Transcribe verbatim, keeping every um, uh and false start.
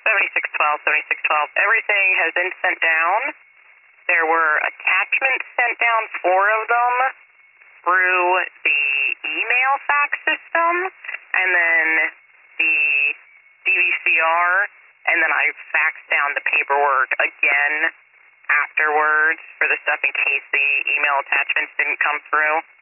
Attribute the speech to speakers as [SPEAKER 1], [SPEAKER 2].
[SPEAKER 1] seventy-six twelve, seventy-six twelve. Everything has been sent down. There were attachments sent down, four of them, through the email fax system, and then the D V C R, and then I faxed down the paperwork again afterwards for the stuff in case the email attachments didn't come through.